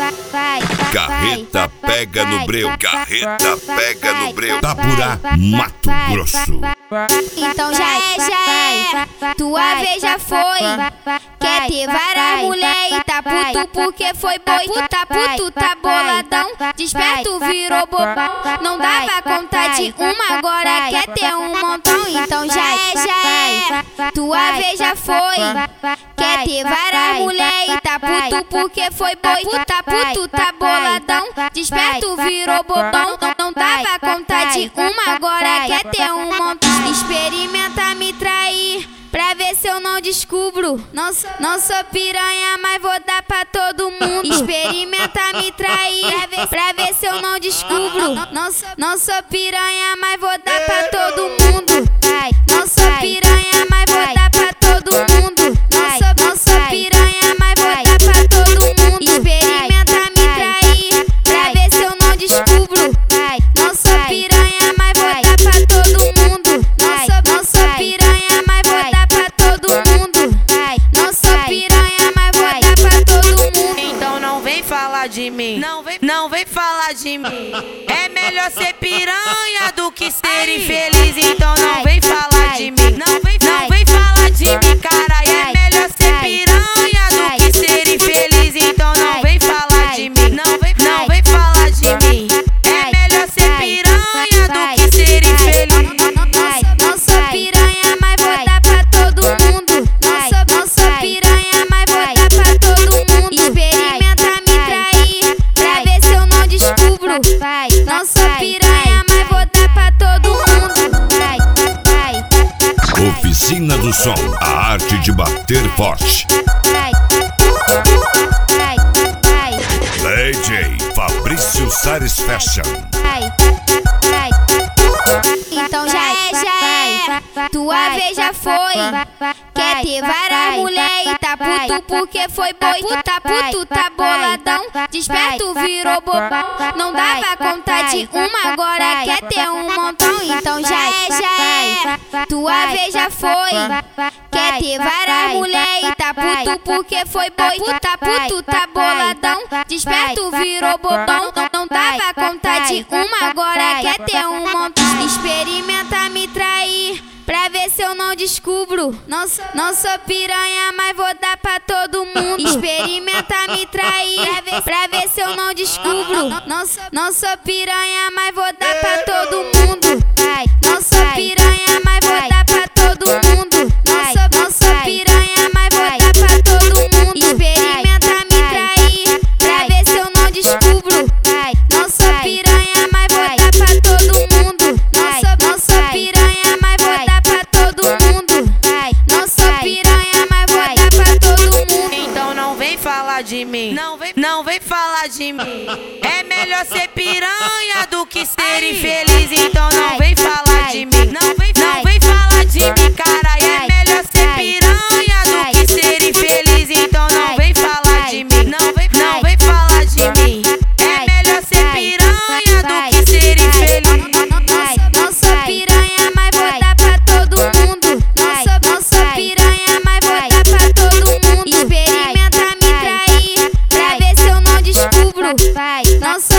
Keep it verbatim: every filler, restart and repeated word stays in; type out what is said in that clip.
Carreta pega no breu, carreta pega no breu. Taburá, Mato Grosso. Então já é, já é, tua vez já foi. Quer ter várias mulher e tá puto porque foi boi. Tá puto, tá boladão, desperto virou bobão. Não dava conta de uma, agora quer ter um montão. Então já é, já é, tua vez já foi. Quer ter várias mulher e tá puto porque foi boi. Tá puto, tá boladão, desperto virou bobão. Não dava conta de uma, agora quer ter um montão. Experimenta me trair pra ver se eu não descubro. Não sou, não sou piranha, mas vou dar pra todo mundo. Experimenta me trair pra ver se eu não descubro. Não sou, não sou piranha, mas vou dar pra todo mundo. Não sou piranha, mas vou dar pra todo mundo. Não sou, não sou piranha, mas vou dar pra todo mundo. Experimenta me trair pra ver se eu não descubro. Não sou piranha, mas vou dar pra todo mundo. Não sou, não sou piranha, mas vou dar pra todo mundo. Não sou piranha, mas vou dar pra todo mundo. Então não vem falar de mim, não vem, não vem falar de mim. É melhor ser piranha do que ser infeliz. Então não vem falar de mim, não vem, não vem falar de mim, cara. É melhor ser piranha do que ser infeliz. Então não vem falar de mim, não vem, não vem falar de mim. É melhor ser piranha do que ser infeliz. Não sou piranha, mas vou dar pra todo mundo. Não sou, não sou piranha, mas vou dar pra todo mundo. Experimenta me trair pra ver se eu não descubro. Não sou piranha, mas vou dar pra todo mundo. Oficina do Som, a arte de bater forte. D J Fabrício Sares Fashion. Então já é, já é, tua vez já foi. Quer ter várias mulher e tá puto porque foi boi. Tá puto, tá boladão, desperto virou bobão. Não dava conta de uma, agora quer ter um montão. Então já é, já é, tua vez já foi. Quer ter várias mulher e tá puto porque foi boi. Tá puto, tá boladão, desperto virou bobão. Não dava conta de uma, agora quer ter um montão. Experimenta me trair pra ver se eu não descubro. Não sou, não sou piranha, mas vou dar pra todo mundo. Experimenta me trair pra ver se eu não descubro. Não sou, não sou piranha, mas vou dar pra todo mundo. Não sou piranha, mas vou dar pra todo mundo. Não sou, não sou piranha, mas vou dar pra todo mundo. Experimenta me trair pra ver se eu não descubro. Não sou piranha, mas vou dar pra todo mundo. Não sou, não sou piranha, mas vou dar pra todo mundo. Não sou piranha, mas vou dar pra todo mundo. Então não vem falar de mim, não vem, não vem falar de mim. É melhor ser piranha do que ser infeliz. Então não vem falar de mim, não vem, não vem falar de mim, cara. É melhor ser piranha do que ser infeliz. Então não vem falar de mim, não vem, não vem falar de mim. É melhor ser piranha do que ser infeliz. Não sou piranha, mas vou dar pra todo mundo. Não sou, não sou piranha, mas vou dar pra todo mundo. Experimenta me trair pra ver se eu não descubro. Não sou